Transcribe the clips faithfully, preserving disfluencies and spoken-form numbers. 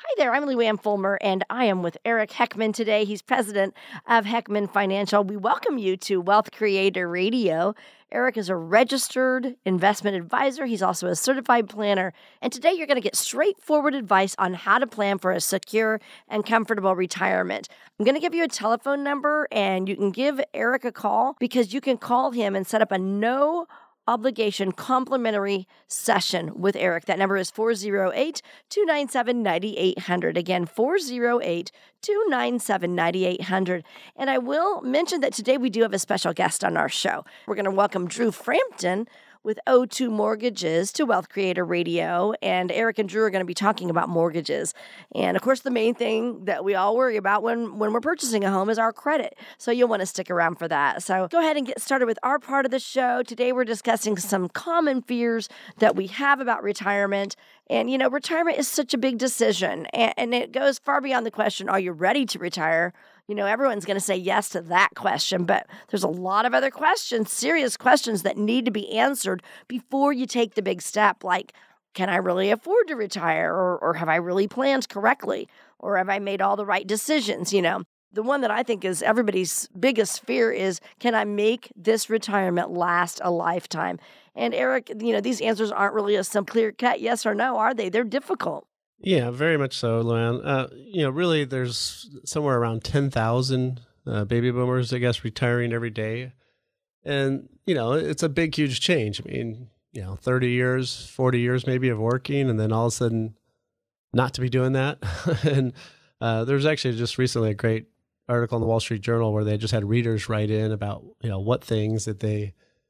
Hi there, I'm Luann Fulmer, and I am with Eric Heckman today. He's president of Heckman Financial. We welcome you to Wealth Creator Radio. Eric is a registered investment advisor. He's also a certified planner. And today you're going to get straightforward advice on how to plan for a secure and comfortable retirement. I'm going to give you a telephone number, and you can give Eric a call because you can call him and set up a no obligation complimentary session with Eric. That number is four oh eight, two nine seven, nine eight hundred. Again, four oh eight, two nine seven, nine eight hundred. And I will mention that today we do have a special guest on our show. We're going to welcome Drew Frampton with O two Mortgages to Wealth Creator Radio. And Eric and Drew are going to be talking about mortgages. And of course, the main thing that we all worry about when, when we're purchasing a home is our credit. So you'll want to stick around for that. So go ahead and get started with our part of the show. Today, we're discussing some common fears that we have about retirement. And, you know, retirement is such a big decision. And, and it goes far beyond the question, are you ready to retire? You know, everyone's going to say yes to that question, but there's a lot of other questions, serious questions that need to be answered before you take the big step, like, can I really afford to retire? Or, or have I really planned correctly? Or have I made all the right decisions? You know, the one that I think is everybody's biggest fear is, can I make this retirement last a lifetime? And Eric, you know, these answers aren't really a simple, clear-cut yes or no, are they? They're difficult. Yeah, very much so, Luann. Uh, you know, really, there's somewhere around ten thousand uh, baby boomers, I guess, retiring every day. And, you know, it's a big, huge change. I mean, you know, thirty years, forty years maybe of working, and then all of a sudden not to be doing that. and uh, there's actually just recently a great article in the Wall Street Journal where they just had readers write in about, you know, what things that they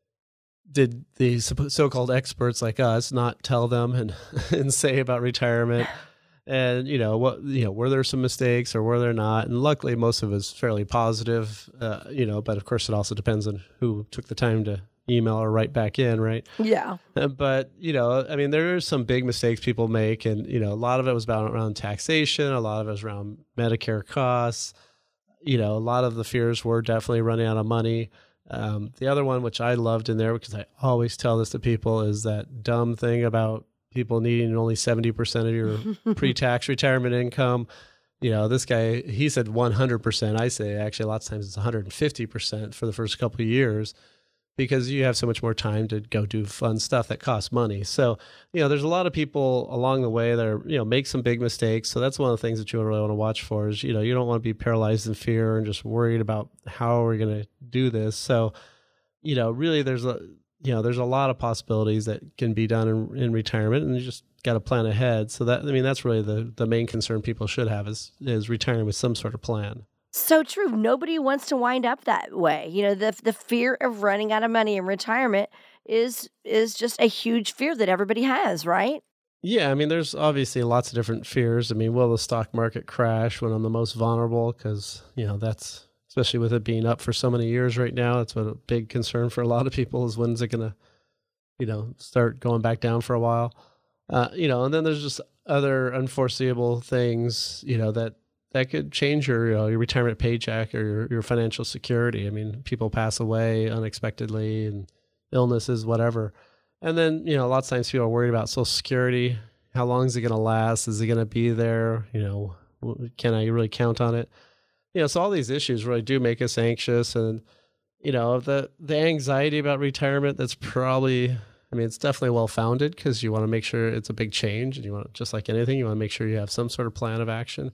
did the so-called experts like us not tell them and, and say about retirement? And, you know, what, you know, were there some mistakes or were there not? And luckily, most of it is fairly positive, uh, you know, but of course, it also depends on who took the time to email or write back in, right? Yeah. Uh, but, you know, I mean, there are some big mistakes people make. And, you know, a lot of it was about around taxation. A lot of it was around Medicare costs. You know, a lot of the fears were definitely running out of money. Um, the other one, which I loved in there, because I always tell this to people, is that dumb thing about people needing only seventy percent of your pre-tax retirement income. You know, this guy, he said one hundred percent. I say actually lots of times it's one hundred fifty percent for the first couple of years, because you have so much more time to go do fun stuff that costs money. So, you know, there's a lot of people along the way that are, you know, make some big mistakes. So that's one of the things that you really want to watch for is, you know, you don't want to be paralyzed in fear and just worried about how are we going to do this. So, you know, really there's a, you know, there's a lot of possibilities that can be done in, in retirement, and you just got to plan ahead. So that, I mean, that's really the, the main concern people should have is, is retiring with some sort of plan. So true. Nobody wants to wind up that way. You know, the the fear of running out of money in retirement is is just a huge fear that everybody has, right? Yeah, I mean, there's obviously lots of different fears. I mean, will the stock market crash when I'm the most vulnerable? Because, you know, that's, especially with it being up for so many years right now, it's a big concern for a lot of people is when's it going to, you know, start going back down for a while? Uh, you know, and then there's just other unforeseeable things, you know, that that could change your, you know, your retirement paycheck or your, your financial security. I mean, people pass away unexpectedly and illnesses, whatever. And then, you know, a lot of times people are worried about Social Security. How long is it going to last? Is it going to be there? You know, can I really count on it? You know, so all these issues really do make us anxious. And, you know, the, the anxiety about retirement, that's probably, I mean, it's definitely well-founded because you want to make sure it's a big change. And you want, just like anything, you want to make sure you have some sort of plan of action.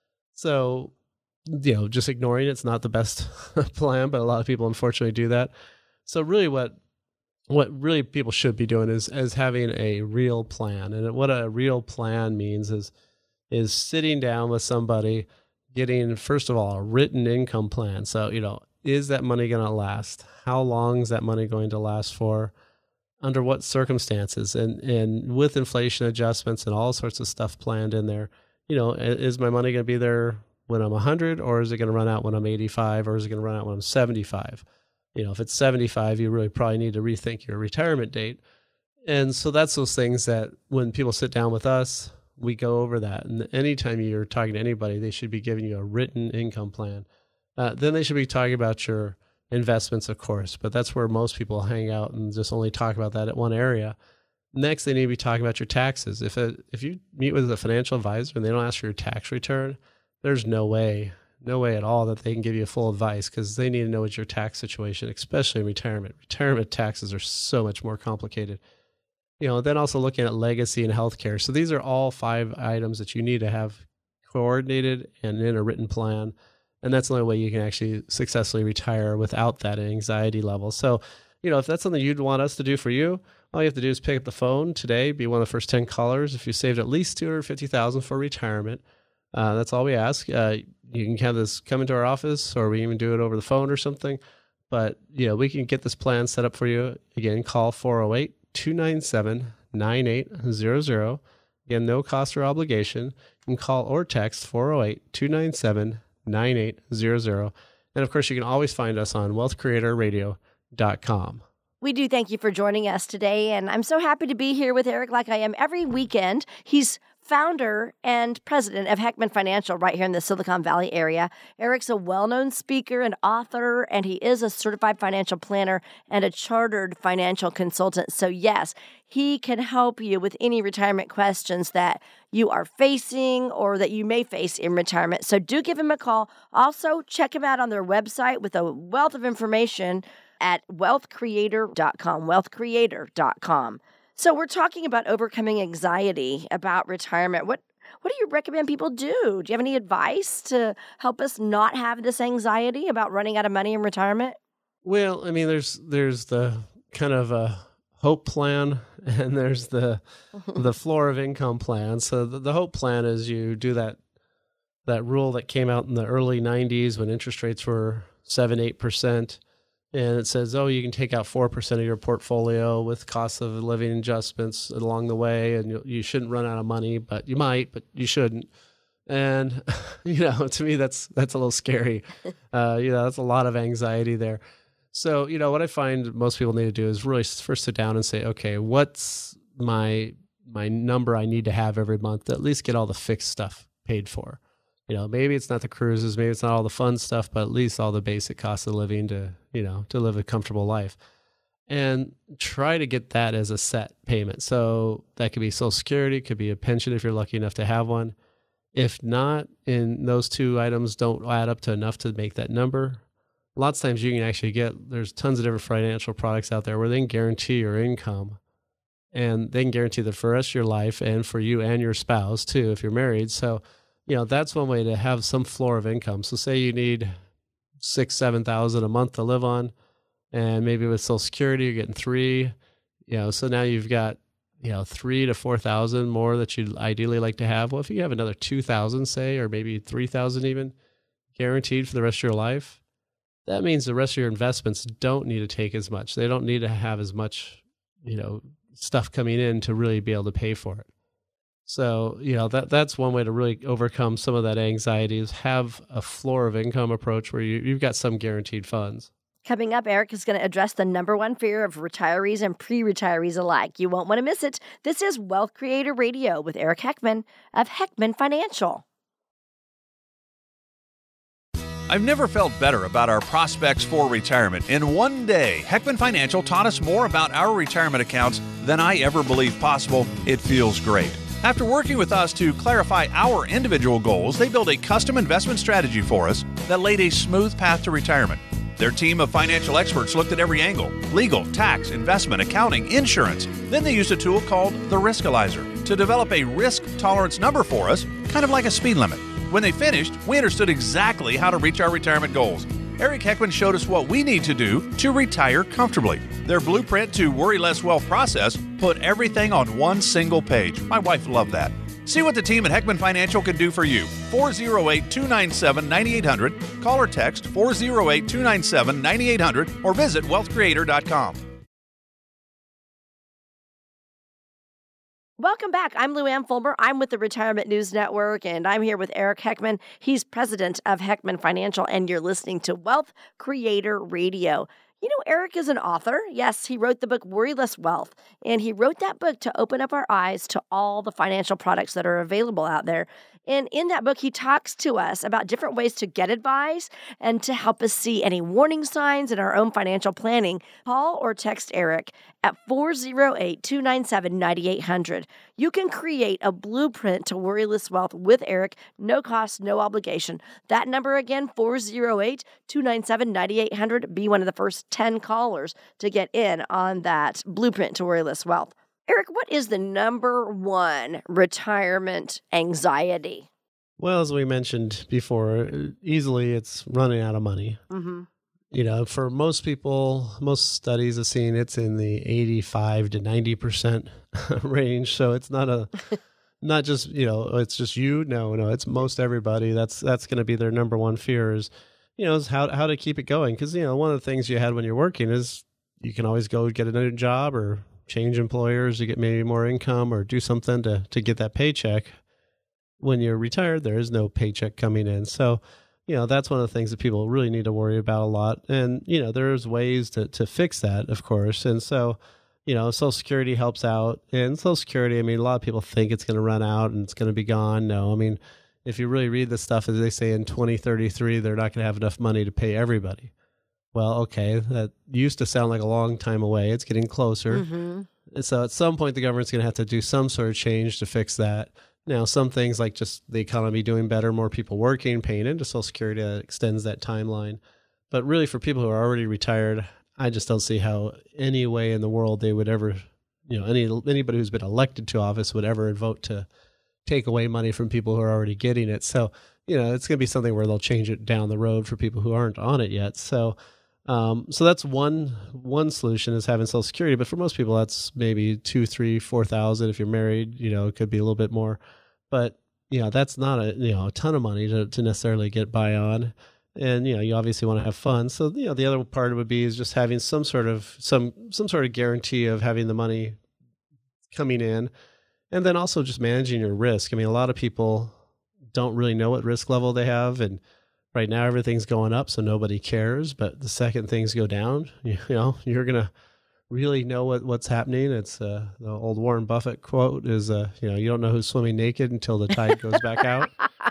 So, you know, just ignoring it's not the best plan, but a lot of people unfortunately do that. So really what what really people should be doing is is having a real plan. And what a real plan means is is sitting down with somebody, getting, first of all, a written income plan. So, you know, is that money going to last? How long is that money going to last for? Under what circumstances? And and with inflation adjustments and all sorts of stuff planned in there, you know, is my money going to be there when I'm one hundred, or is it going to run out when I'm eighty-five, or is it going to run out when I'm seventy-five? You know, if it's seventy-five, you really probably need to rethink your retirement date. And so that's those things that when people sit down with us, we go over that. And anytime you're talking to anybody, they should be giving you a written income plan. Uh, then they should be talking about your investments, of course, but that's where most people hang out and just only talk about that at one area. Next, they need to be talking about your taxes. If a, if you meet with a financial advisor and they don't ask for your tax return, there's no way, no way at all that they can give you full advice, because they need to know what your tax situation, especially in retirement. Retirement taxes are so much more complicated. You know, then also looking at legacy and healthcare. So these are all five items that you need to have coordinated and in a written plan. And that's the only way you can actually successfully retire without that anxiety level. So, you know, if that's something you'd want us to do for you, all you have to do is pick up the phone today, be one of the first ten callers. If you saved at least two hundred fifty thousand dollars for retirement, uh, that's all we ask. Uh, you can have this come into our office, or we even do it over the phone or something. But, you know, we can get this plan set up for you. Again, call four oh eight, two nine seven, nine eight zero zero. Again, no cost or obligation. You can call or text four oh eight, two nine seven, nine eight zero zero. And of course, you can always find us on wealth creator radio dot com. We do thank you for joining us today, and I'm so happy to be here with Eric like I am every weekend. He's founder and president of Heckman Financial right here in the Silicon Valley area. Eric's a well-known speaker and author, and he is a certified financial planner and a chartered financial consultant. So yes, he can help you with any retirement questions that you are facing or that you may face in retirement. So do give him a call. Also, check him out on their website with a wealth of information at wealth creator dot com, wealth creator dot com. So we're talking about overcoming anxiety about retirement. What what do you recommend people do? Do you have any advice to help us not have this anxiety about running out of money in retirement? Well, I mean, there's there's the kind of a hope plan, and there's the the floor of income plan. So the, the hope plan is you do that that rule that came out in the early nineties when interest rates were seven, eight percent. And it says, oh, you can take out four percent of your portfolio with cost of living adjustments along the way. And you, you shouldn't run out of money, but you might, but you shouldn't. And, you know, to me, that's that's a little scary. Uh, you know, that's a lot of anxiety there. So, you know, what I find most people need to do is really first sit down and say, okay, what's my my number I need to have every month to at least get all the fixed stuff paid for? You know, maybe it's not the cruises, maybe it's not all the fun stuff, but at least all the basic costs of living to, you know, to live a comfortable life. And try to get that as a set payment. So that could be Social Security, could be a pension if you're lucky enough to have one. If not, and those two items don't add up to enough to make that number, lots of times you can actually get, there's tons of different financial products out there where they can guarantee your income, and they can guarantee that for the rest of your life, and for you and your spouse too, if you're married. So, you know, that's one way to have some floor of income. So say you need six, seven thousand a month to live on, and maybe with Social Security you're getting three. You know, so now you've got, you know, three to four thousand more that you'd ideally like to have. Well, if you have another two thousand, say, or maybe three thousand even, guaranteed for the rest of your life, that means the rest of your investments don't need to take as much. They don't need to have as much, you know, stuff coming in to really be able to pay for it. So, you know, that that's one way to really overcome some of that anxiety, is have a floor of income approach where you, you've got some guaranteed funds. Coming up, Eric is going to address the number one fear of retirees and pre-retirees alike. You won't want to miss it. This is Wealth Creator Radio with Eric Heckman of Heckman Financial. I've never felt better about our prospects for retirement. In one day, Heckman Financial taught us more about our retirement accounts than I ever believed possible. It feels great. After working with us to clarify our individual goals, they built a custom investment strategy for us that laid a smooth path to retirement. Their team of financial experts looked at every angle: legal, tax, investment, accounting, insurance. Then they used a tool called the Riskalyzer to develop a risk tolerance number for us, kind of like a speed limit. When they finished, we understood exactly how to reach our retirement goals. Eric Heckman showed us what we need to do to retire comfortably. Their blueprint to worry less wealth process put everything on one single page. My wife loved that. See what the team at Heckman Financial can do for you. four oh eight, two nine seven, nine eight hundred. Call or text four oh eight, two nine seven, nine eight hundred or visit wealth creator dot com. Welcome back. I'm Lou Ann Fulmer. I'm with the Retirement News Network, and I'm here with Eric Heckman. He's president of Heckman Financial, and you're listening to Wealth Creator Radio. You know, Eric is an author. Yes, he wrote the book Worry Less Wealth, and he wrote that book to open up our eyes to all the financial products that are available out there. And in that book, he talks to us about different ways to get advice and to help us see any warning signs in our own financial planning. Call or text Eric at four oh eight, two nine seven, nine eight hundred. You can create a blueprint to worryless wealth with Eric, no cost, no obligation. That number again, four oh eight, two nine seven, nine eight hundred. Be one of the first ten callers to get in on that blueprint to worryless wealth. Eric, what is the number one retirement anxiety? Well, as we mentioned before, easily it's running out of money. Mm-hmm. You know, for most people, most studies have seen it's in the eighty-five to ninety percent range. So it's not a, not just, you know, it's just you. No, no, it's most everybody. That's, that's going to be their number one fear is, you know, is how, how to keep it going. Because, you know, one of the things you had when you're working is you can always go get a new job or change employers to get maybe more income or do something to, to get that paycheck. When you're retired, there is no paycheck coming in. So, you know, that's one of the things that people really need to worry about a lot. And, you know, there's ways to, to fix that, of course. And so, you know, Social Security helps out. And Social Security, I mean, a lot of people think it's going to run out and it's going to be gone. No, I mean, if you really read the stuff, as they say in twenty thirty-three, they're not going to have enough money to pay everybody. Well, okay, that used to sound like a long time away. It's getting closer. Mm-hmm. And so at some point, the government's going to have to do some sort of change to fix that. Now, some things like just the economy doing better, more people working, paying into Social Security, that extends that timeline. But really, for people who are already retired, I just don't see how any way in the world they would ever, you know, any anybody who's been elected to office would ever vote to take away money from people who are already getting it. So, you know, it's going to be something where they'll change it down the road for people who aren't on it yet. So, Um, so that's one one solution is having Social Security, but for most people that's maybe two, three, four thousand. If you're married, you know, it could be a little bit more, but you know that's not a you know a ton of money to, to necessarily get by on, and you know you obviously want to have fun. So you know the other part would be is just having some sort of some some sort of guarantee of having the money coming in, and then also just managing your risk. I mean, a lot of people don't really know what risk level they have, and right now, everything's going up, so nobody cares. But the second things go down, you know, you're going to really know what, what's happening. It's uh, the old Warren Buffett quote is, uh, you know, you don't know who's swimming naked until the tide goes back out.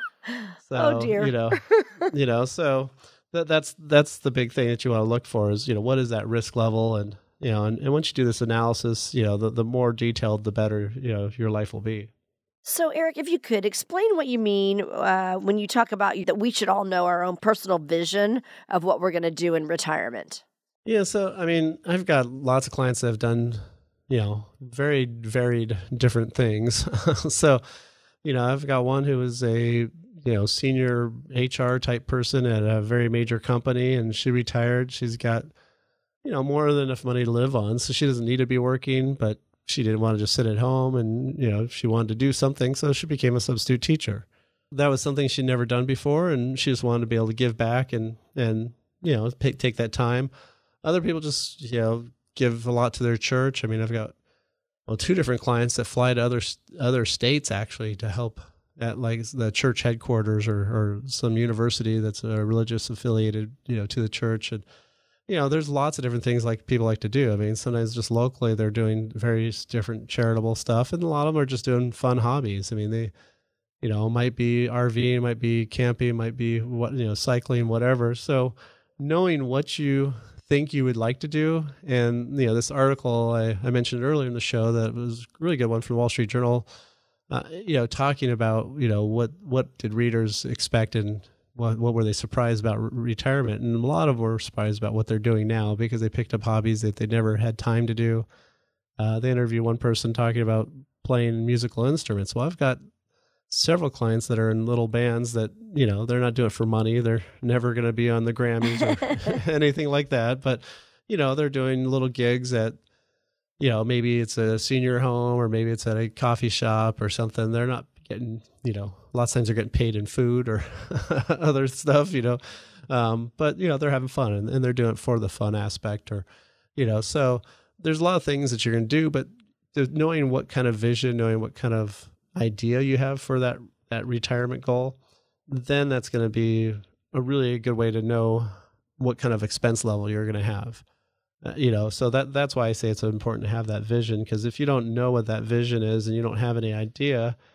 So, oh, dear. you know, you know, so that, that's that's the big thing that you want to look for is, you know, what is that risk level? And, you know, and, and once you do this analysis, you know, the, the more detailed, the better, you know, your life will be. So, Eric, if you could explain what you mean uh, when you talk about that we should all know our own personal vision of what we're going to do in retirement. Yeah, so, I mean, I've got lots of clients that have done, you know, very varied different things. So, you know, I've got one who is a, you know, senior H R type person at a very major company, and she retired. She's got, you know, more than enough money to live on, so she doesn't need to be working, but she didn't want to just sit at home and, you know, she wanted to do something. So she became a substitute teacher. That was something she'd never done before. And she just wanted to be able to give back and, and, you know, take, take that time. Other people just, you know, give a lot to their church. I mean, I've got, well, two different clients that fly to other, other states actually to help at like the church headquarters or, or some university that's a religious affiliated, you know, to the church. And, you know, there's lots of different things like people like to do. I mean, sometimes just locally they're doing various different charitable stuff, and a lot of them are just doing fun hobbies. I mean, they, you know, might be RVing, might be camping, might be what you know, cycling, whatever. So, knowing what you think you would like to do, and you know, this article I, I mentioned earlier in the show that was a really good one from the Wall Street Journal. Uh, you know, talking about you know what what did readers expect and What, what were they surprised about re- retirement? And a lot of them were surprised about what they're doing now because they picked up hobbies that they never had time to do. Uh, they interviewed one person talking about playing musical instruments. Well, I've got several clients that are in little bands that, you know, they're not doing it for money. They're never going to be on the Grammys or anything like that. But, you know, they're doing little gigs at, you know, maybe it's a senior home or maybe it's at a coffee shop or something. They're not getting, you know, lots of times they're getting paid in food or other stuff, you know, um, but, you know, they're having fun and, and they're doing it for the fun aspect or, you know, so there's a lot of things that you're going to do, but knowing what kind of vision, knowing what kind of idea you have for that, that retirement goal, then that's going to be a really good way to know what kind of expense level you're going to have. Uh, you know, so that that's why I say it's important to have that vision, because if you don't know what that vision is and you don't have any idea,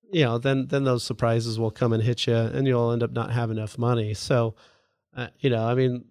you know, then then those surprises will come and hit you, and you'll end up not having enough money. So, uh, you know, I mean,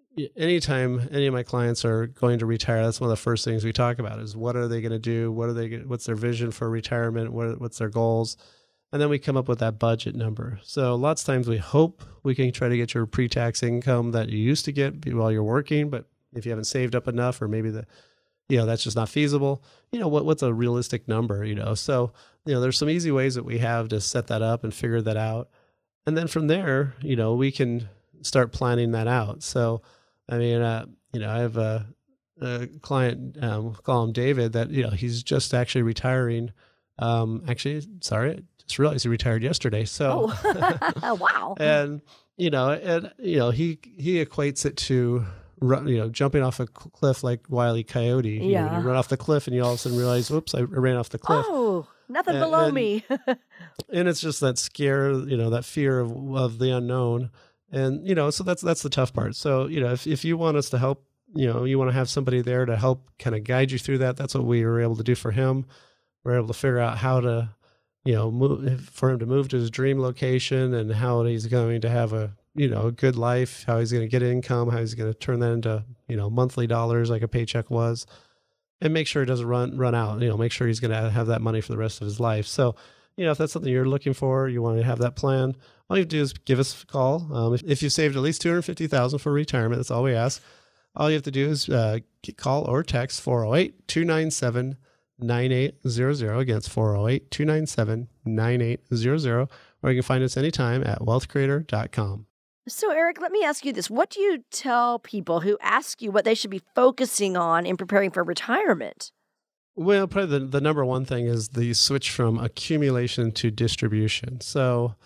anytime any of my clients are going to retire, that's one of the first things we talk about is what are they going to do? What are they? What's their vision for retirement? What, what's their goals? And then we come up with that budget number. So lots of times we hope we can try to get your pre-tax income that you used to get while you're working, but if you haven't saved up enough, or maybe the, you know, that's just not feasible, you know, what what's a realistic number, you know? So, you know, there's some easy ways that we have to set that up and figure that out. And then from there, you know, we can start planning that out. So, I mean, uh, you know, I have a, a client, um, call him David, that, you know, he's just actually retiring. Um, actually, sorry, I just realized he retired yesterday. So, oh. Wow. And, you know, and, you know, he, he equates it to, run, you know, jumping off a cliff like Wile E. Coyote. You Yeah. know, you run off the cliff and you all of a sudden realize, whoops, I ran off the cliff. Oh, nothing And- below and- me. And it's just that scare, you know, that fear of, of the unknown. And, you know, so that's, that's the tough part. So, you know, if, if you want us to help, you know, you want to have somebody there to help kind of guide you through that, that's what we were able to do for him. We're able to figure out how to, you know, move, for him to move to his dream location and how he's going to have a, you know, a good life, how he's going to get income, how he's going to turn that into, you know, monthly dollars like a paycheck was, and make sure it doesn't run, run out, you know, make sure he's going to have that money for the rest of his life. So, you know, if that's something you're looking for, you want to have that plan, all you have to do is give us a call. Um, if, if you've saved at least two hundred fifty thousand dollars for retirement, that's all we ask. All you have to do is uh, call or text four oh eight, two nine seven, nine eight zero zero. Again, it's four oh eight, two nine seven, nine eight zero zero. Or you can find us anytime at wealth creator dot com. So, Eric, let me ask you this. What do you tell people who ask you what they should be focusing on in preparing for retirement? Well, probably the, the number one thing is the switch from accumulation to distribution. So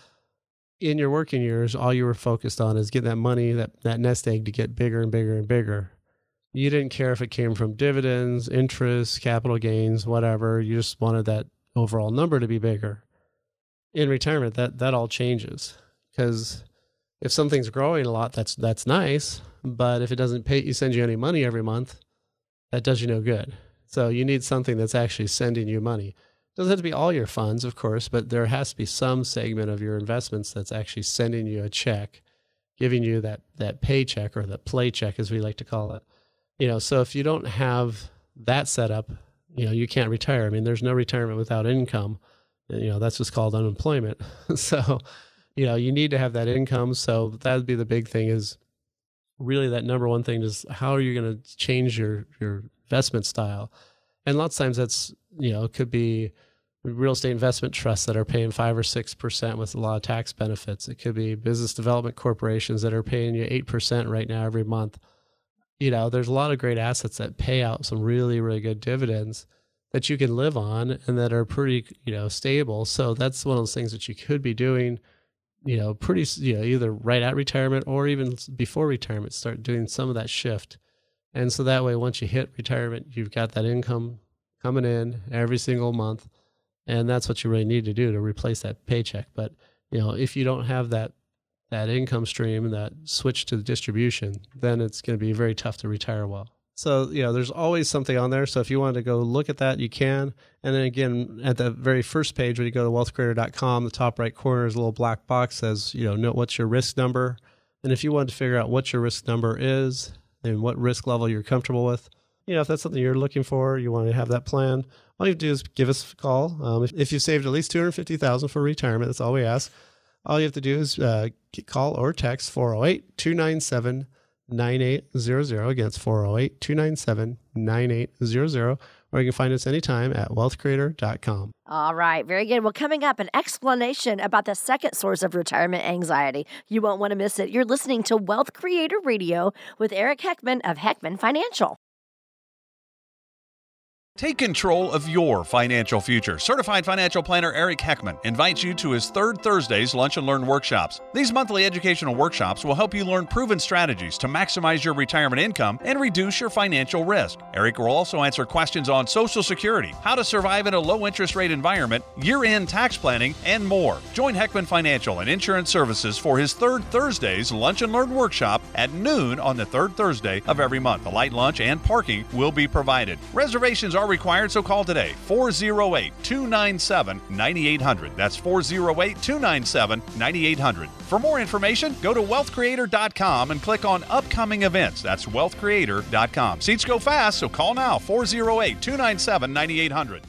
in your working years, all you were focused on is getting that money, that, that nest egg to get bigger and bigger and bigger. You didn't care if it came from dividends, interest, capital gains, whatever. You just wanted that overall number to be bigger. In retirement, that, that all changes, because if something's growing a lot, that's that's nice. But if it doesn't pay, you send you any money every month, that does you no good. So you need something that's actually sending you money. Doesn't have to be all your funds, of course, but there has to be some segment of your investments that's actually sending you a check, giving you that that paycheck, or the play check, as we like to call it. You know, so if you don't have that set up, you know, you can't retire. I mean, there's no retirement without income. You know, that's just called unemployment. So, you know, you need to have that income. So that would be the big thing, is really that number one thing is how are you going to change your, your investment style? And lots of times that's, you know, it could be real estate investment trusts that are paying five or six percent with a lot of tax benefits. It could be business development corporations that are paying you eight percent right now every month. You know, there's a lot of great assets that pay out some really, really good dividends that you can live on and that are pretty, you know, stable. So that's one of those things that you could be doing, you know, pretty, you know, either right at retirement or even before retirement, start doing some of that shift. And so that way, once you hit retirement, you've got that income coming in every single month. And that's what you really need to do to replace that paycheck. But, you know, if you don't have that, that income stream and that switch to the distribution, then it's going to be very tough to retire well. So, you know, there's always something on there. So if you want to go look at that, you can. And then again, at the very first page, when you go to wealth creator dot com, the top right corner is a little black box that says, you know, note what's your risk number. And if you want to figure out what your risk number is and what risk level you're comfortable with, you know, if that's something you're looking for, you want to have that plan, all you have to do is give us a call. Um, if, if you've saved at least two hundred fifty thousand dollars for retirement, that's all we ask. All you have to do is uh, call or text four oh eight, two nine seven, nine eight zero zero. Again, it's four oh eight, two nine seven, nine eight zero zero. Or you can find us anytime at wealth creator dot com. All right, very good. Well, coming up, an explanation about the second source of retirement anxiety. You won't want to miss it. You're listening to Wealth Creator Radio with Eric Heckman of Heckman Financial. Take control of your financial future. Certified financial planner Eric Heckman invites you to his third Thursdays Lunch and Learn workshops. These monthly educational workshops will help you learn proven strategies to maximize your retirement income and reduce your financial risk. Eric will also answer questions on Social Security, how to survive in a low-interest rate environment, year-end tax planning, and more. Join Heckman Financial and Insurance Services for his third Thursdays Lunch and Learn workshop at noon on the third Thursday of every month. A light lunch and parking will be provided. Reservations are required, so call today, four oh eight, two nine seven, nine eight hundred. That's four oh eight, two nine seven, nine eight hundred. For more information, go to wealth creator dot com and click on upcoming events. That's wealth creator dot com. Seats go fast, so call now, four oh eight, two nine seven, nine eight hundred.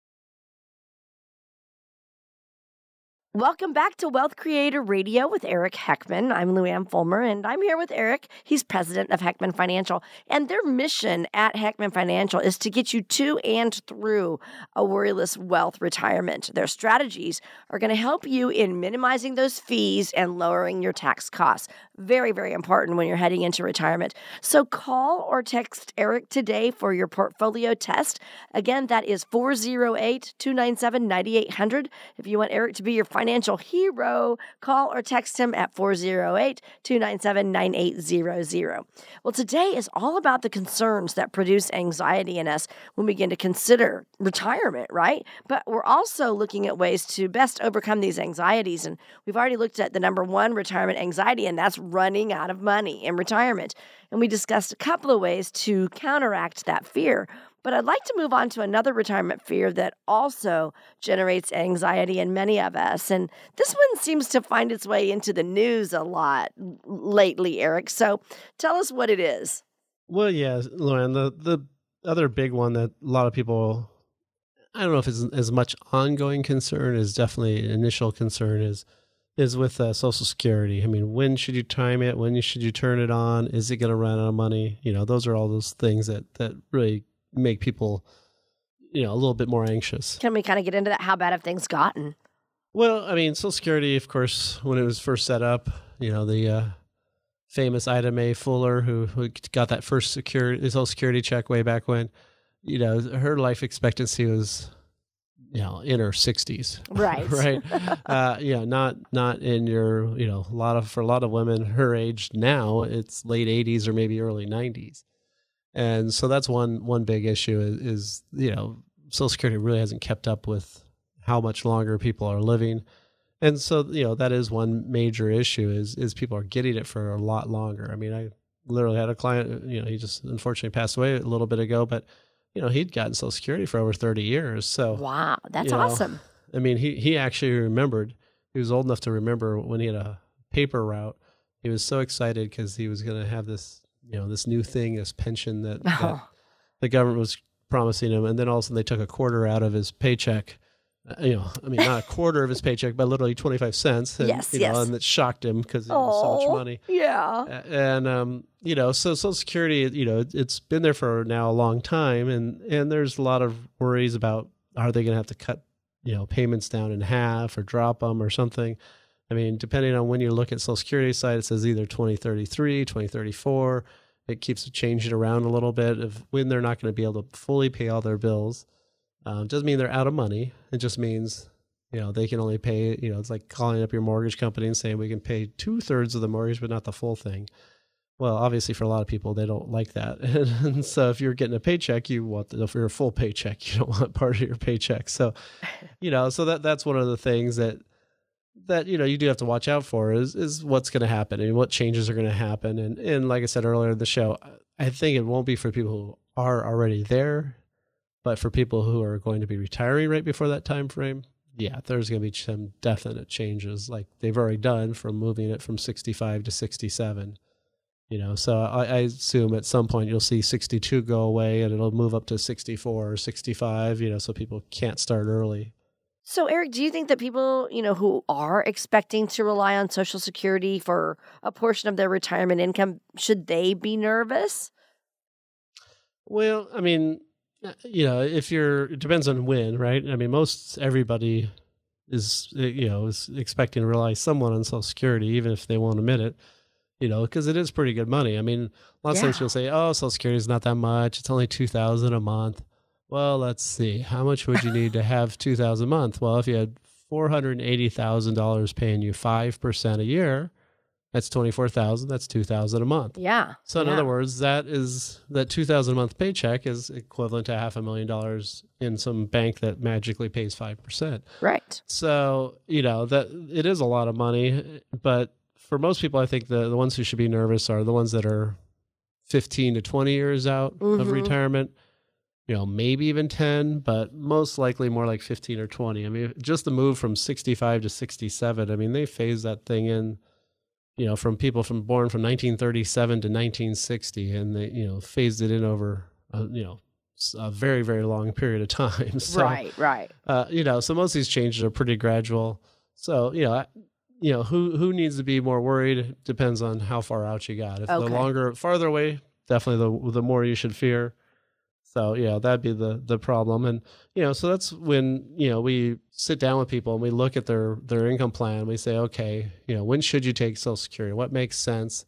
Welcome back to Wealth Creator Radio with Eric Heckman. I'm Luann Fulmer, and I'm here with Eric. He's president of Heckman Financial. And their mission at Heckman Financial is to get you to and through a worryless wealth retirement. Their strategies are going to help you in minimizing those fees and lowering your tax costs. Very, very important when you're heading into retirement. So call or text Eric today for your portfolio test. Again, that is four oh eight, two nine seven, nine eight hundred. If you want Eric to be your financial hero, call or text him at four oh eight, two nine seven, nine eight hundred. Well, today is all about the concerns that produce anxiety in us when we begin to consider retirement, right? But we're also looking at ways to best overcome these anxieties. And we've already looked at the number one retirement anxiety, and that's running out of money in retirement. And we discussed a couple of ways to counteract that fear. But I'd like to move on to another retirement fear that also generates anxiety in many of us. And this one seems to find its way into the news a lot lately, Eric. So tell us what it is. Well, yeah, Luann, the, the other big one that a lot of people, I don't know if it's as much ongoing concern as definitely initial concern is, is with uh, Social Security. I mean, when should you time it? When should you turn it on? Is it going to run out of money? You know, those are all those things that, that really make people, you know, a little bit more anxious. Can we kind of get into that? How bad have things gotten? Well, I mean, Social Security, of course, when it was first set up, you know, the uh, famous Ida Mae Fuller, who, who got that first security, Social Security check way back when, you know, her life expectancy was, you know, in her sixties. Right. right. Uh, you know, not, not in your, you know, a lot of, for a lot of women her age now, it's late eighties or maybe early nineties. And so that's one, one big issue is, is, you know, Social Security really hasn't kept up with how much longer people are living. And so, you know, that is one major issue is, is people are getting it for a lot longer. I mean, I literally had a client, you know, he just unfortunately passed away a little bit ago, but you know, he'd gotten Social Security for over thirty years. So wow, that's you know, awesome. I mean, he, he actually remembered, he was old enough to remember when he had a paper route. He was so excited because he was going to have this, you know, this new thing, this pension that, Oh. that the government was promising him. And then all of a sudden they took a quarter out of his paycheck. Uh, you know, I mean, not a quarter of his paycheck, but literally twenty-five cents. And, Yes, you yes. know, and it shocked him because it was so much Oh, money. yeah. And, um, you know, so Social Security, you know, it's been there for now a long time. And, and there's a lot of worries about, are they going to have to cut, you know, payments down in half or drop them or something? I mean, depending on when you look at Social Security side, it says either twenty thirty-three, twenty thirty-four. It keeps changing around a little bit of when they're not going to be able to fully pay all their bills. Um, doesn't mean they're out of money. It just means, you know, they can only pay, you know, it's like calling up your mortgage company and saying we can pay two thirds of the mortgage, but not the full thing. Well, obviously for a lot of people, they don't like that. And so if you're getting a paycheck, you want the, if you're a full paycheck, you don't want part of your paycheck. So, you know, so that, that's one of the things that, that, you know, you do have to watch out for is, is what's going to happen and what changes are going to happen. And, and like I said earlier in the show, I think it won't be for people who are already there, but for people who are going to be retiring right before that time frame, yeah, there's going to be some definite changes like they've already done from moving it from sixty-five to sixty-seven. You know, so I, I assume at some point you'll see sixty-two go away and it'll move up to sixty-four or sixty-five, you know, so people can't start early. So, Eric, do you think that people, you know, who are expecting to rely on Social Security for a portion of their retirement income, should they be nervous? Well, I mean, you know, if you're, it depends on when, right? I mean, most everybody is, you know, is expecting to rely somewhat on Social Security, even if they won't admit it, you know, because it is pretty good money. I mean, a lot of Yeah. times you'll say, oh, Social Security is not that much. It's only two thousand dollars a month. Well, let's see. How much would you need to have two thousand dollars a month? Well, if you had four hundred eighty thousand dollars paying you five percent a year, that's twenty-four thousand dollars. That's two thousand dollars a month. Yeah. So in yeah. other words, that is that two thousand dollars a month paycheck is equivalent to half a million dollars in some bank that magically pays five percent. Right. So, you know, that it is a lot of money, but for most people, I think the, the ones who should be nervous are the ones that are fifteen to twenty years out Mhm. of retirement. you know, maybe even ten, but most likely more like fifteen or twenty. I mean, just the move from sixty-five to sixty-seven, I mean, they phased that thing in, you know, from people from born from nineteen thirty-seven to nineteen sixty, and they, you know, phased it in over, uh, you know, a very, very long period of time. So, right, right. Uh, you know, so most of these changes are pretty gradual. So, you know, I, you know, who who needs to be more worried depends on how far out you got. If Okay. the longer, farther away, definitely the the more you should fear. So, yeah, that'd be the the problem. And, you know, so that's when, you know, we sit down with people and we look at their their income plan. We say, okay, you know, when should you take Social Security? What makes sense?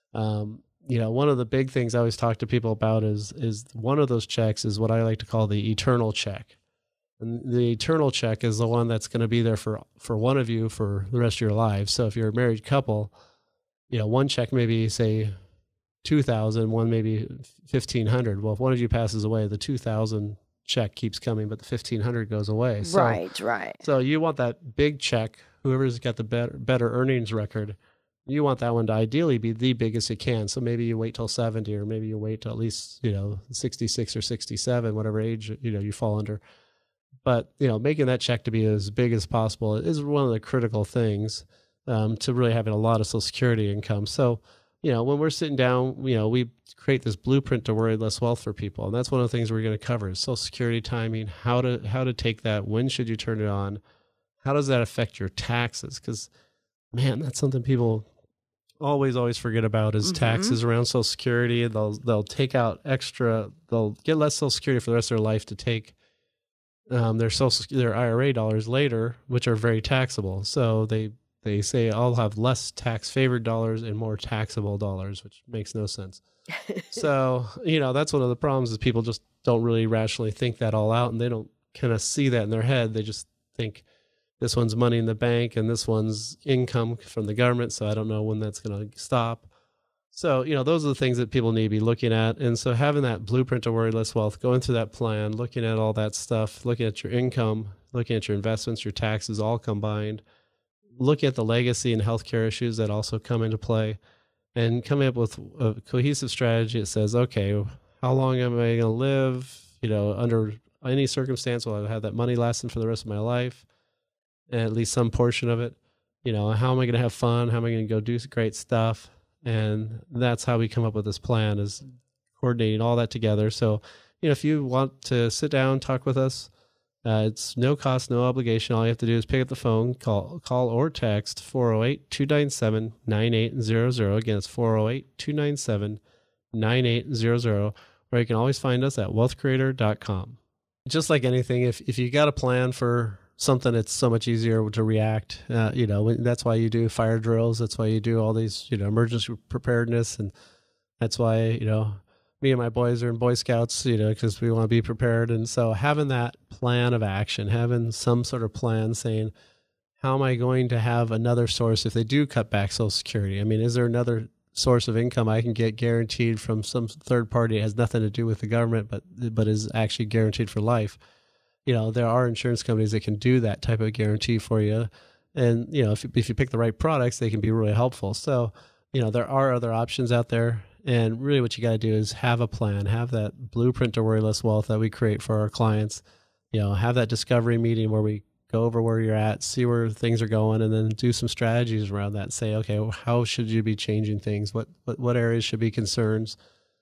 Um, you know, one of the big things I always talk to people about is is one of those checks is what I like to call the eternal check. And the eternal check is the one that's going to be there for, for one of you for the rest of your lives. So if you're a married couple, you know, one check maybe say two thousand, one maybe fifteen hundred. Well, if one of you passes away, the two thousand check keeps coming, but the fifteen hundred goes away. So, Right, right. So you want that big check, whoever's got the better, better earnings record, you want that one to ideally be the biggest it can. So maybe you wait till seventy, or maybe you wait till at least, you know, sixty-six or sixty-seven, whatever age, you know, you fall under. But, you know, making that check to be as big as possible is one of the critical things um, to really having a lot of Social Security income. So, you know, when we're sitting down, you know, we create this blueprint to worry less wealth for people. And that's one of the things we're going to cover is Social Security timing, how to, how to take that. When should you turn it on? How does that affect your taxes? Because, man, that's something people always, always forget about is mm-hmm. taxes around Social Security. They'll, they'll take out extra, they'll get less Social Security for the rest of their life to take um, their social, their I R A dollars later, which are very taxable. So they, They say I'll have less tax favored dollars and more taxable dollars, which makes no sense. So, you know, that's one of the problems is people just don't really rationally think that all out, and they don't kind of see that in their head. They just think this one's money in the bank and this one's income from the government. So I don't know when that's going to stop. So, you know, those are the things that people need to be looking at. And so having that blueprint to worry less wealth, going through that plan, looking at all that stuff, looking at your income, looking at your investments, your taxes all combined, looking at the legacy and healthcare issues that also come into play, and coming up with a cohesive strategy that says, okay, how long am I going to live? You know, under any circumstance, will I have that money lasting for the rest of my life? And at least some portion of it. You know, how am I going to have fun? How am I going to go do great stuff? And that's how we come up with this plan, is coordinating all that together. So, you know, if you want to sit down, talk with us, Uh, it's no cost, no obligation. All you have to do is pick up the phone, call call or text four oh eight, two nine seven, nine eight zero zero. Again, it's four oh eight, two nine seven, nine eight zero zero. Or you can always find us at wealth creator dot com. Just like anything, if, if you got a plan for something, it's so much easier to react. Uh, you know, that's why you do fire drills. That's why you do all these, you know, emergency preparedness. And that's why, you know, me and my boys are in Boy Scouts, you know, because we want to be prepared. And so having that plan of action, having some sort of plan saying, how am I going to have another source if they do cut back Social Security? I mean, is there another source of income I can get guaranteed from some third party that has nothing to do with the government, but but is actually guaranteed for life? You know, there are insurance companies that can do that type of guarantee for you. And, you know, if, if you pick the right products, they can be really helpful. So, you know, there are other options out there. And really what you got to do is have a plan, have that blueprint to worry less wealth that we create for our clients. You know, have that discovery meeting where we go over where you're at, see where things are going, and then do some strategies around that. Say, okay, well, how should you be changing things? What, what, what areas should be concerns?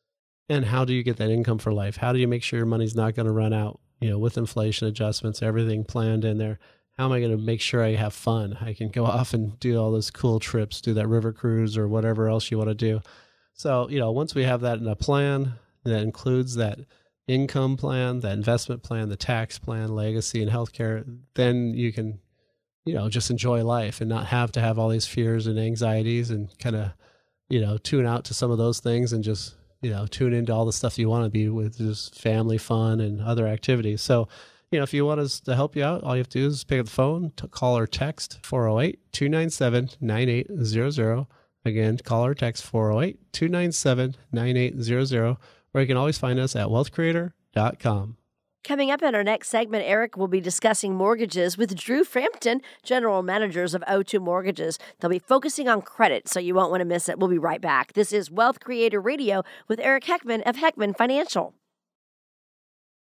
And how do you get that income for life? How do you make sure your money's not going to run out? You know, with inflation adjustments, everything planned in there. How am I going to make sure I have fun? I can go off and do all those cool trips, do that river cruise or whatever else you want to do. So, you know, once we have that in a plan that includes that income plan, that investment plan, the tax plan, legacy, and healthcare, then you can, you know, just enjoy life and not have to have all these fears and anxieties and kind of, you know, tune out to some of those things and just, you know, tune into all the stuff you want to be with, just family fun and other activities. So, you know, if you want us to help you out, all you have to do is pick up the phone, to call or text four oh eight, two nine seven, nine eight zero zero. Again, call or text four oh eight, two nine seven, nine eight zero zero, or you can always find us at wealth creator dot com. Coming up in our next segment, Eric will be discussing mortgages with Drew Frampton, General Managers of O two Mortgages. They'll be focusing on credit, so you won't want to miss it. We'll be right back. This is Wealth Creator Radio with Eric Heckman of Heckman Financial.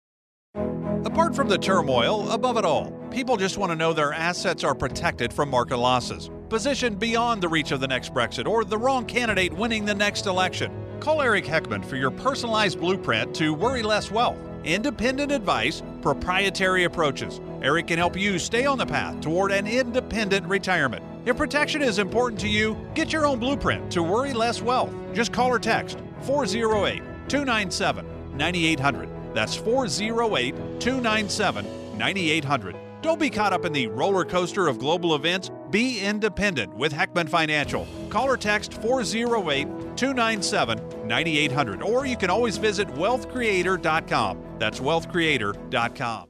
Apart from the turmoil, above it all, people just want to know their assets are protected from market losses, positioned beyond the reach of the next Brexit or the wrong candidate winning the next election. Call Eric Heckman for your personalized blueprint to worry less wealth. Independent advice, proprietary approaches. Eric can help you stay on the path toward an independent retirement. If protection is important to you, get your own blueprint to worry less wealth. Just call or text four oh eight, two nine seven, nine eight hundred. That's four oh eight, two nine seven, nine eight hundred. Don't be caught up in the roller coaster of global events. Be independent with Heckman Financial. Call or text four oh eight, two nine seven, nine eight hundred. Or you can always visit wealth creator dot com. That's wealth creator dot com.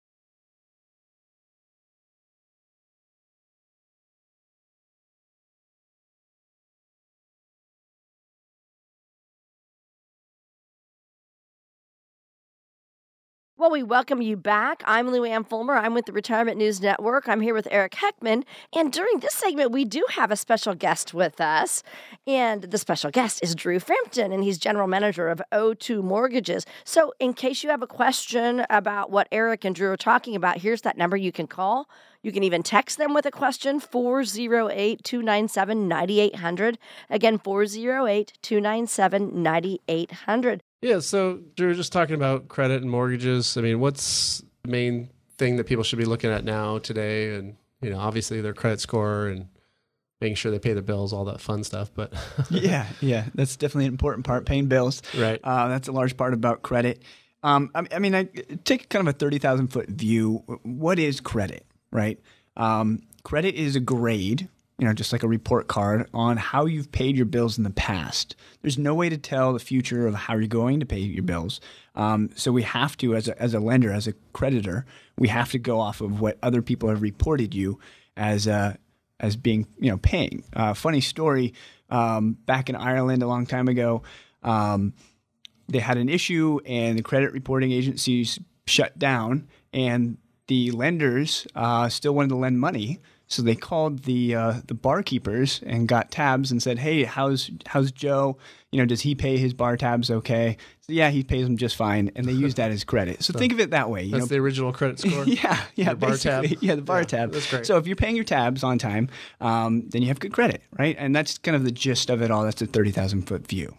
Well, we welcome you back. I'm Lou Ann Fulmer. I'm with the Retirement News Network. I'm here with Eric Heckman. And during this segment, we do have a special guest with us. And the special guest is Drew Frampton, and he's general manager of O two Mortgages. So in case you have a question about what Eric and Drew are talking about, here's that number you can call. You can even text them with a question, four oh eight, two nine seven, nine eight hundred. Again, four oh eight, two nine seven, nine eight hundred. Yeah, so Drew, just talking about credit and mortgages. I mean, what's the main thing that people should be looking at now today? And, you know, obviously their credit score and making sure they pay the bills, all that fun stuff. But yeah, yeah, that's definitely an important part, paying bills. Right. Uh, that's a large part about credit. Um, I, I mean, I take kind of a thirty thousand foot view. What is credit, right? Um, credit is a grade, you know, just like a report card on how you've paid your bills in the past. There's no way to tell the future of how you're going to pay your bills. Um, so we have to, as a, as a lender, as a creditor, we have to go off of what other people have reported you as uh, as being, you know, paying. Uh, funny story, um, back in Ireland a long time ago, um, they had an issue and the credit reporting agencies shut down, and the lenders uh, still wanted to lend money. So they called the uh, the barkeepers and got tabs and said, "Hey, how's how's Joe? You know, does he pay his bar tabs okay?" So yeah, he pays them just fine, and they use that as credit. So, so think of it that way. You that's know? the original credit score. yeah, yeah, the bar tab. Yeah, the bar yeah, tab. That's great. So if you're paying your tabs on time, um, then you have good credit, right? And that's kind of the gist of it all. That's a thirty thousand foot view.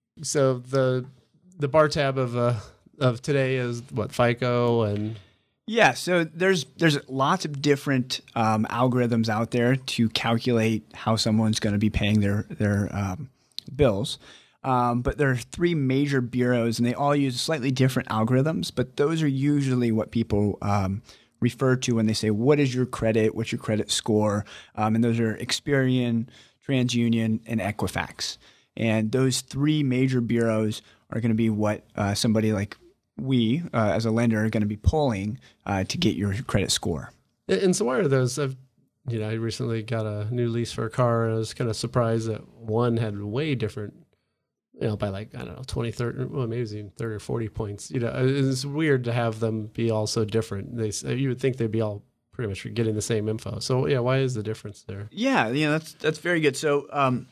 So the the bar tab of uh, of today is what, FICO and. Yeah, so there's there's lots of different um, algorithms out there to calculate how someone's going to be paying their their um, bills. Um, but there are three major bureaus, and they all use slightly different algorithms. But those are usually what people um, refer to when they say, "What is your credit? What's your credit score?" Um, and those are Experian, TransUnion, and Equifax. And those three major bureaus are going to be what uh, somebody like we, uh, as a lender, are going to be pulling uh, to get your credit score. And so why are those? I've, you know, I recently got a new lease for a car, and I was kind of surprised that one had way different, you know, by like, I don't know, twenty, thirty, well, maybe even thirty or forty points. You know, it's weird to have them be all so different. They, you would think they'd be all pretty much getting the same info. So yeah, why is the difference there? Yeah, you know, that's that's very good. So um,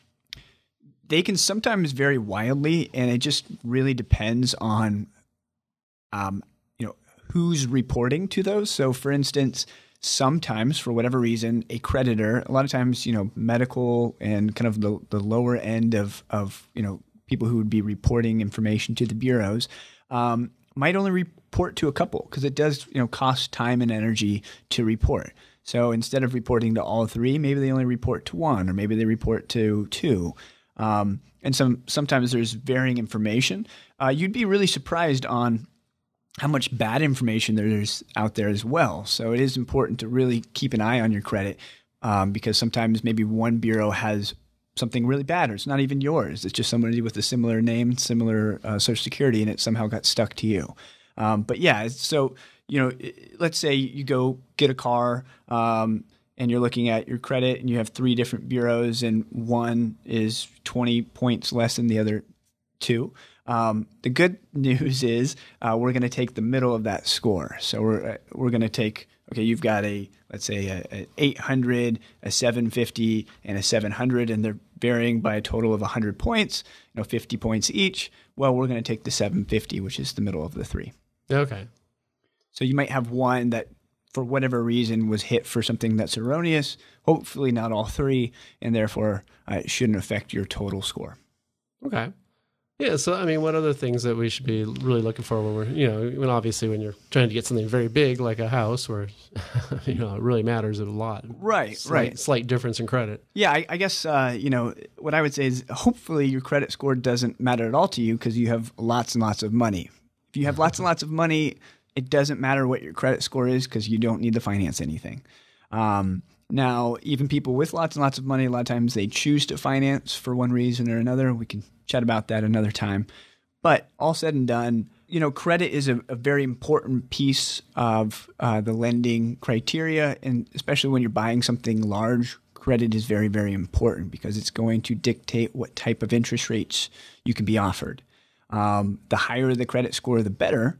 they can sometimes vary wildly, and it just really depends on Um, you know, who's reporting to those. So for instance, sometimes for whatever reason, a creditor, a lot of times, you know, medical and kind of the, the lower end of, of, you know, people who would be reporting information to the bureaus, um, might only report to a couple because it does, you know, cost time and energy to report. So instead of reporting to all three, maybe they only report to one, or maybe they report to two. Um, and some, sometimes there's varying information. Uh, you'd be really surprised on how much bad information there's out there as well. So it is important to really keep an eye on your credit um, because sometimes maybe one bureau has something really bad, or it's not even yours. It's just somebody with a similar name, similar uh, social security, and it somehow got stuck to you. Um, but yeah, so, you know, let's say you go get a car um, and you're looking at your credit and you have three different bureaus and one is twenty points less than the other two. Um, the good news is uh, we're going to take the middle of that score. So we're we're going to take, okay, you've got a, let's say, a, a eight hundred, a seven fifty, and a seven hundred, and they're varying by a total of one hundred points, you know, fifty points each. Well, we're going to take the seven fifty, which is the middle of the three. Okay. So you might have one that, for whatever reason, was hit for something that's erroneous, hopefully not all three, and therefore uh, it shouldn't affect your total score. Okay. Yeah, so I mean, what other things that we should be really looking for when we're, you know, when obviously when you're trying to get something very big like a house where, you know, it really matters a lot. Right, slight, right. Slight difference in credit. Yeah, I, I guess, uh, you know, what I would say is hopefully your credit score doesn't matter at all to you because you have lots and lots of money. If you have lots and lots of money, it doesn't matter what your credit score is because you don't need to finance anything. Um, now, even people with lots and lots of money, a lot of times they choose to finance for one reason or another. We can chat about that another time. But all said and done, you know, credit is a, a very important piece of uh, the lending criteria. And especially when you're buying something large, credit is very, very important because it's going to dictate what type of interest rates you can be offered. Um, the higher the credit score, the better.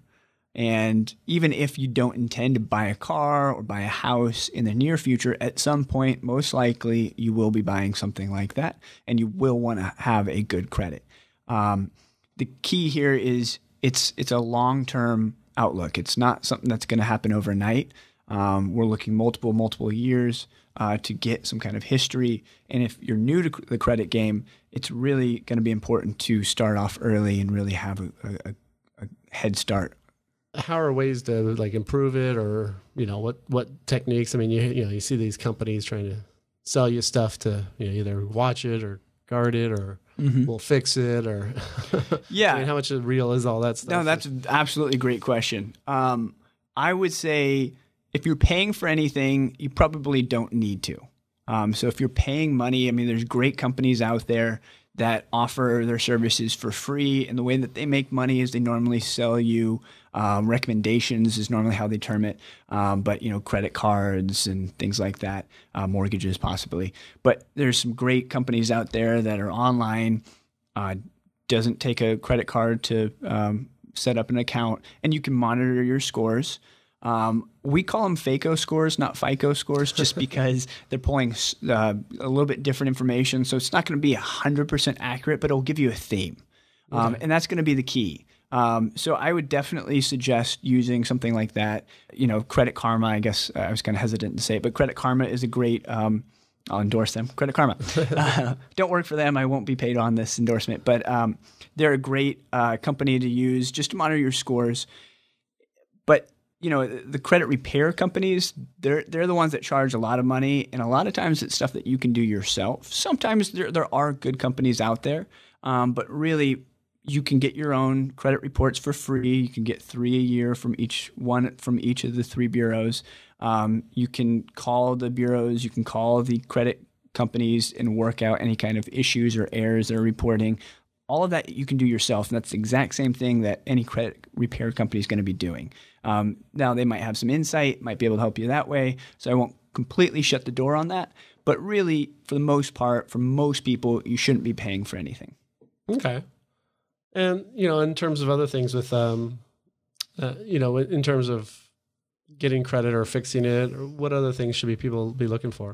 And even if you don't intend to buy a car or buy a house in the near future, at some point, most likely you will be buying something like that, and you will want to have a good credit. Um, the key here is it's it's a long-term outlook. It's not something that's going to happen overnight. Um, we're looking multiple, multiple years uh, to get some kind of history. And if you're new to the credit game, it's really going to be important to start off early and really have a, a, a head start. How are ways to like improve it, or you know what what techniques? I mean, you you know you see these companies trying to sell you stuff to you know either watch it or guard it or mm-hmm. we'll fix it or yeah. I mean, how much real is all that stuff? No, that's an absolutely great question. Um, I would say if you're paying for anything, you probably don't need to. Um, so if you're paying money, I mean, there's great companies out there that offer their services for free. And the way that they make money is they normally sell you um, recommendations is normally how they term it. Um, but, you know, credit cards and things like that, uh, mortgages possibly. But there's some great companies out there that are online, uh, doesn't take a credit card to um, set up an account, and you can monitor your scores. Um, we call them FACO scores, not FICO scores, just because they're pulling uh, a little bit different information. So it's not going to be one hundred percent accurate, but it'll give you a theme. Um, okay. And that's going to be the key. Um, so I would definitely suggest using something like that. You know, Credit Karma, I guess I was kind of hesitant to say it, but Credit Karma is a great, um, I'll endorse them, Credit Karma. uh, don't work for them. I won't be paid on this endorsement, but um, they're a great uh, company to use just to monitor your scores. But you know, the credit repair companies, they're they're the ones that charge a lot of money, and a lot of times it's stuff that you can do yourself. Sometimes there there are good companies out there, um, but really you can get your own credit reports for free. You can get three a year from each one from each of the three bureaus. Um, you can call the bureaus, you can call the credit companies and work out any kind of issues or errors they're reporting. All of that you can do yourself, and that's the exact same thing that any credit repair company is going to be doing. Um, now, they might have some insight, might be able to help you that way, so I won't completely shut the door on that. But really, for the most part, for most people, you shouldn't be paying for anything. Okay. And, you know, in terms of other things with, um, uh, you know, in terms of getting credit or fixing it, or what other things should be people be looking for?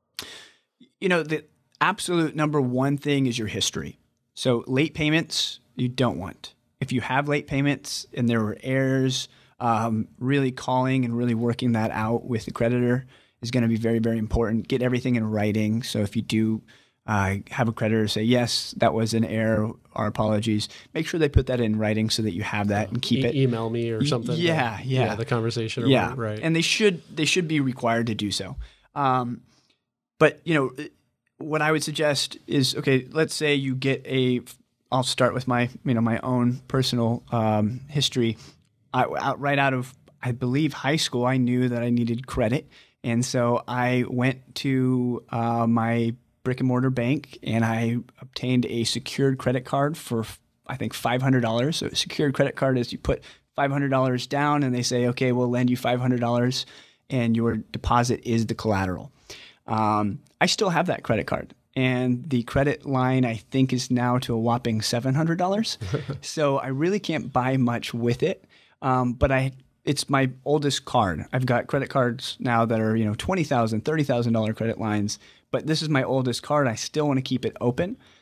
You know, the absolute number one thing is your history. So late payments, you don't want. If you have late payments and there were errors, um, really calling and really working that out with the creditor is going to be very, very important. Get everything in writing. So if you do uh, have a creditor say, yes, that was an error, our apologies, make sure they put that in writing so that you have that and keep e- it. Email me or something. Yeah, or, yeah. yeah. The conversation. Or yeah, whatever, right. And they should they should be required to do so. Um, but, you know, what I would suggest is, okay, let's say you get a, I'll start with my, you know, my own personal um, history. I, out, right out of, I believe, high school, I knew that I needed credit. And so I went to uh, my brick and mortar bank and I obtained a secured credit card for, I think, five hundred dollars. So a secured credit card is you put five hundred dollars down and they say, okay, we'll lend you five hundred dollars and your deposit is the collateral. Um, I still have that credit card. And the credit line, I think, is now to a whopping seven hundred dollars. So I really can't buy much with it. Um, but I, it's my oldest card. I've got credit cards now that are, you know, twenty thousand dollars, thirty thousand dollars credit lines. But this is my oldest card. I still want to keep it open.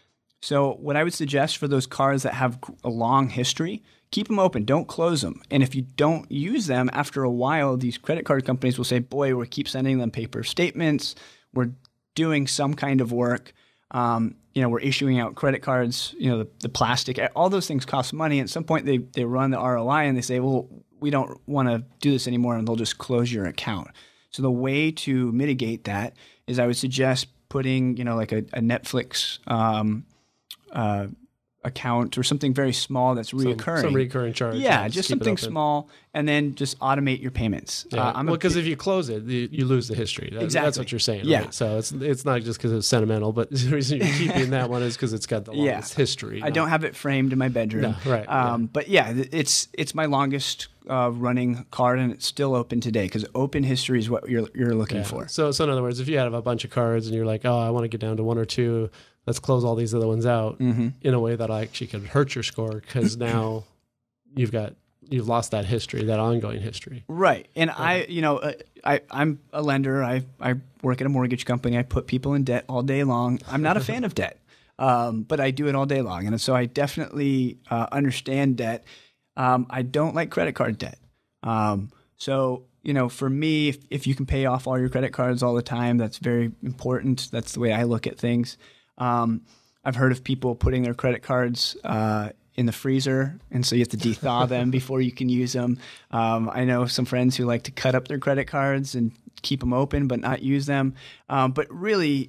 So what I would suggest for those cards that have a long history, keep them open. Don't close them. And if you don't use them, after a while, these credit card companies will say, boy, we keep sending them paper statements. We're doing some kind of work. Um, you know, we're issuing out credit cards, you know, the, the plastic, all those things cost money. At some point, they, they run the R O I and they say, well, we don't want to do this anymore, and they'll just close your account. So the way to mitigate that is I would suggest putting, you know, like a, a Netflix um, uh, account or something very small that's reoccurring. Some, some recurring charge. Yeah, just something small, and then just automate your payments. Yeah. Uh, I'm well, because big, if you close it, you, you lose the history. That, exactly. That's what you're saying, yeah. right? So it's it's not just because it's sentimental, but the reason you're keeping that one is because it's got the longest yeah. history. I don't have it framed in my bedroom. No, right. Um, yeah. But yeah, it's it's my longest uh, running card, and it's still open today because open history is what you're you're looking yeah. for. So, so in other words, if you have a bunch of cards and you're like, oh, I want to get down to one or two, let's close all these other ones out mm-hmm. in a way that actually could hurt your score because now you've got you've lost that history, that ongoing history. Right. And yeah. I, you know, uh, I I'm a lender. I I work at a mortgage company. I put people in debt all day long. I'm not a fan of debt, um, but I do it all day long, and so I definitely uh, understand debt. Um, I don't like credit card debt. Um, so you know, for me, if, if you can pay off all your credit cards all the time, that's very important. That's the way I look at things. Um, I've heard of people putting their credit cards uh, in the freezer, and so you have to de-thaw them before you can use them. Um, I know some friends who like to cut up their credit cards and keep them open but not use them. Um, but really,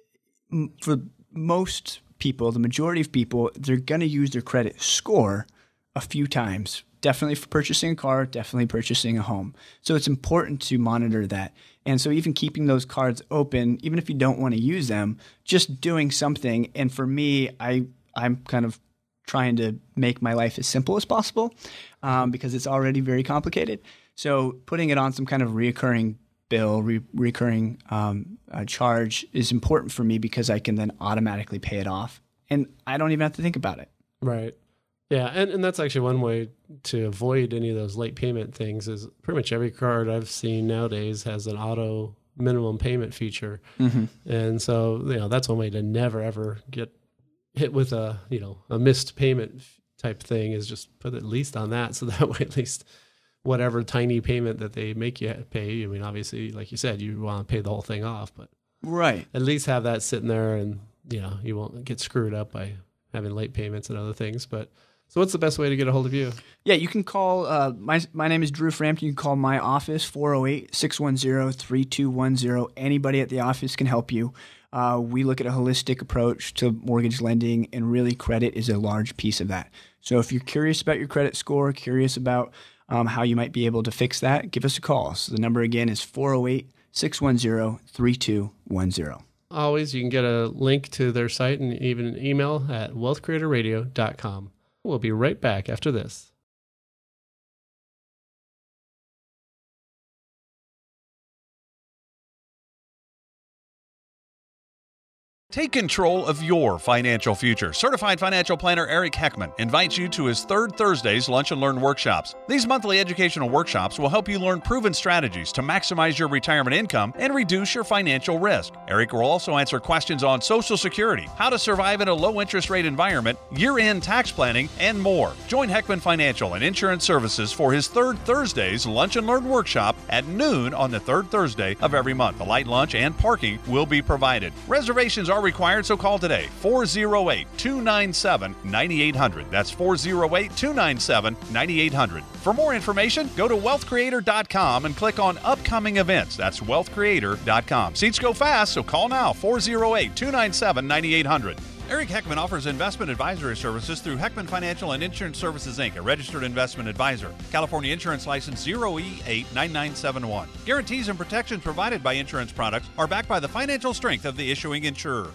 m- for most people, the majority of people, they're going to use their credit score a few times. Definitely for purchasing a car, definitely purchasing a home. So it's important to monitor that. And so even keeping those cards open, even if you don't want to use them, just doing something. And for me, I, I'm kind of trying to make my life as simple as possible um, because it's already very complicated. So putting it on some kind of reoccurring bill, re- recurring um, uh, charge is important for me because I can then automatically pay it off. And I don't even have to think about it. Right. Yeah, and, and that's actually one way to avoid any of those late payment things is pretty much every card I've seen nowadays has an auto minimum payment feature. Mm-hmm. And so, you know, that's one way to never, ever get hit with a, you know, a missed payment type thing is just put at least on that. So that way, at least whatever tiny payment that they make you pay, I mean, obviously, like you said, you want to pay the whole thing off, but right. at least have that sitting there and, you know, you won't get screwed up by having late payments and other things. But so what's the best way to get a hold of you? Yeah, you can call, uh, my my name is Drew Frampton. You can call my office, four oh eight, six one zero, three two one zero. Anybody at the office can help you. Uh, we look at a holistic approach to mortgage lending, and really credit is a large piece of that. So if you're curious about your credit score, curious about um, how you might be able to fix that, give us a call. So the number again is four oh eight, six one zero, three two one zero. Always, you can get a link to their site and even an email at wealth creator radio dot com. We'll be right back after this. Take control of your financial future. Certified financial planner Eric Heckman invites you to his third Thursday's Lunch and Learn workshops. These monthly educational workshops will help you learn proven strategies to maximize your retirement income and reduce your financial risk. Eric will also answer questions on Social Security, how to survive in a low-interest rate environment, year-end tax planning, and more. Join Heckman Financial and Insurance Services for his third Thursday's Lunch and Learn workshop at noon on the third Thursday of every month. A light lunch and parking will be provided. Reservations are required, so call today, four oh eight, two nine seven, nine eight hundred. That's four oh eight, two nine seven, nine eight hundred. For more information, go to wealth creator dot com and click on upcoming events. That's wealth creator dot com. Seats go fast, so call now, four oh eight, two nine seven, nine eight hundred. Eric Heckman offers investment advisory services through Heckman Financial and Insurance Services, Incorporated, a registered investment advisor. California Insurance License zero E eight nine nine seven one. Guarantees and protections provided by insurance products are backed by the financial strength of the issuing insurer.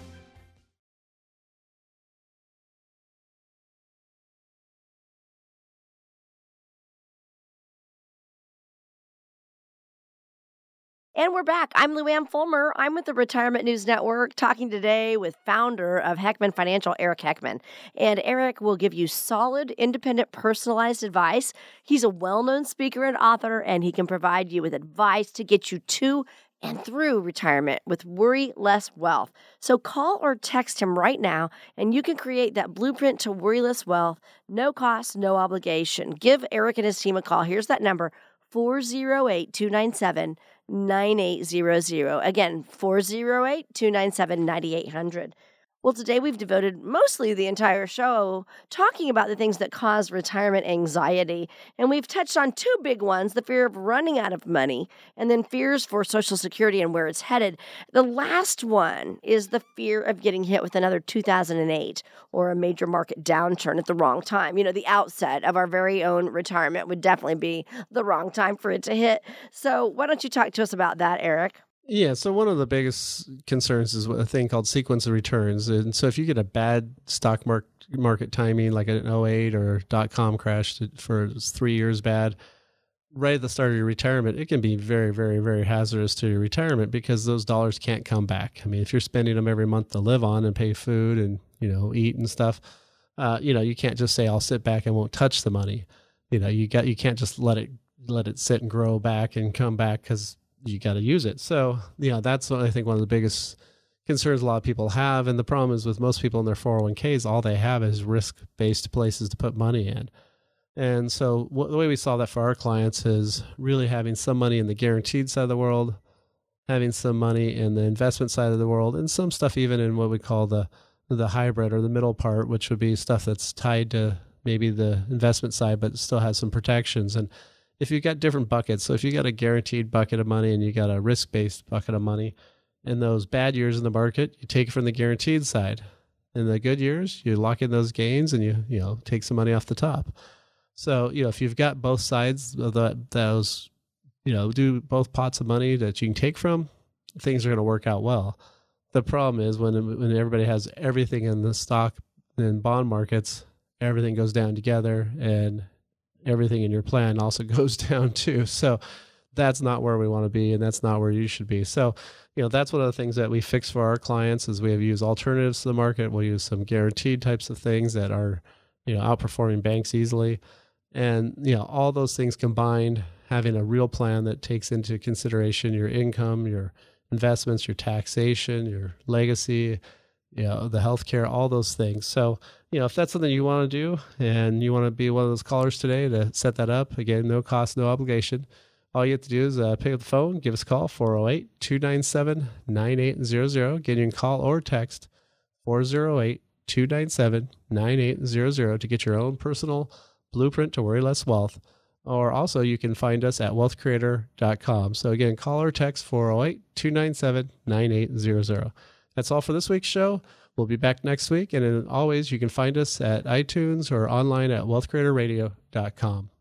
And we're back. I'm Luann Fulmer. I'm with the Retirement News Network, talking today with founder of Heckman Financial, Eric Heckman. And Eric will give you solid, independent, personalized advice. He's a well-known speaker and author, and he can provide you with advice to get you to and through retirement with Worry Less Wealth. So call or text him right now, and you can create that blueprint to Worry Less Wealth. No cost, no obligation. Give Eric and his team a call. Here's that number, four oh eight, two nine seven, nine eight zero zero. Again, four oh eight, two nine seven, nine eight hundred. Well, today we've devoted mostly the entire show talking about the things that cause retirement anxiety. And we've touched on two big ones, the fear of running out of money and then fears for Social Security and where it's headed. The last one is the fear of getting hit with another two thousand eight or a major market downturn at the wrong time. You know, the outset of our very own retirement would definitely be the wrong time for it to hit. So why don't you talk to us about that, Eric? Yeah, so one of the biggest concerns is a thing called sequence of returns. And so if you get a bad stock market market timing, like an oh eight or dot-com crash for three years bad, right at the start of your retirement, it can be very, very, very hazardous to your retirement because those dollars can't come back. I mean, if you're spending them every month to live on and pay food and, you know, eat and stuff, uh, you know, you can't just say, I'll sit back and won't touch the money. You know, you got you can't just let it let it sit and grow back and come back because you got to use it. So, you know, that's what I think one of the biggest concerns a lot of people have. And the problem is with most people in their four oh one k's, all they have is risk-based places to put money in. And so what, the way we saw that for our clients is really having some money in the guaranteed side of the world, having some money in the investment side of the world, and some stuff even in what we call the the hybrid or the middle part, which would be stuff that's tied to maybe the investment side, but still has some protections. And if you've got different buckets, so if you got a guaranteed bucket of money and you got a risk-based bucket of money, in those bad years in the market, you take it from the guaranteed side. In the good years, you lock in those gains and you you know take some money off the top. So, you know, if you've got both sides of the, those, you know, do both pots of money that you can take from, things are going to work out well. The problem is when when everybody has everything in the stock and bond markets, everything goes down together and everything in your plan also goes down too. So that's not where we want to be, and that's not where you should be. So, you know, that's one of the things that we fix for our clients is we have used alternatives to the market. We'll use some guaranteed types of things that are, you know, outperforming banks easily. And, you know, all those things combined, having a real plan that takes into consideration your income, your investments, your taxation, your legacy, you know, the healthcare, all those things. So, you know, if that's something you want to do and you want to be one of those callers today to set that up, again, no cost, no obligation. All you have to do is uh, pick up the phone, give us a call, four oh eight, two nine seven, nine eight zero zero. Again, you can call or text four oh eight, two nine seven, nine eight zero zero to get your own personal blueprint to Worry Less Wealth. Or also you can find us at wealth creator dot com. So again, call or text four oh eight, two nine seven, nine eight zero zero. That's all for this week's show. We'll be back next week. And as always, you can find us at iTunes or online at wealth creator radio dot com.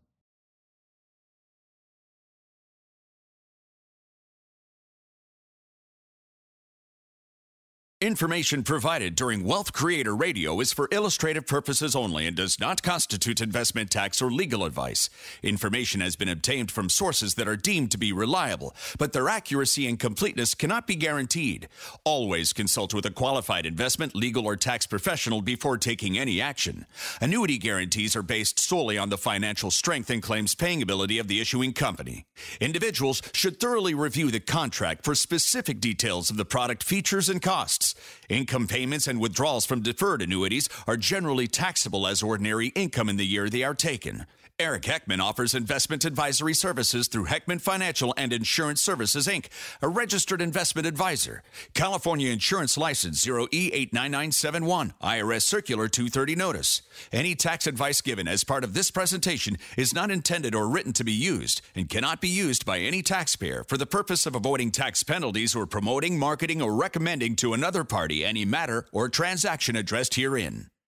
Information provided during Wealth Creator Radio is for illustrative purposes only and does not constitute investment, tax, or legal advice. Information has been obtained from sources that are deemed to be reliable, but their accuracy and completeness cannot be guaranteed. Always consult with a qualified investment, legal, or tax professional before taking any action. Annuity guarantees are based solely on the financial strength and claims paying ability of the issuing company. Individuals should thoroughly review the contract for specific details of the product features and costs. Income payments and withdrawals from deferred annuities are generally taxable as ordinary income in the year they are taken. Eric Heckman offers investment advisory services through Heckman Financial and Insurance Services, Incorporated, a registered investment advisor. California Insurance License zero E eight nine nine seven one, I R S Circular two thirty notice. Any tax advice given as part of this presentation is not intended or written to be used and cannot be used by any taxpayer for the purpose of avoiding tax penalties or promoting, marketing, or recommending to another party any matter or transaction addressed herein.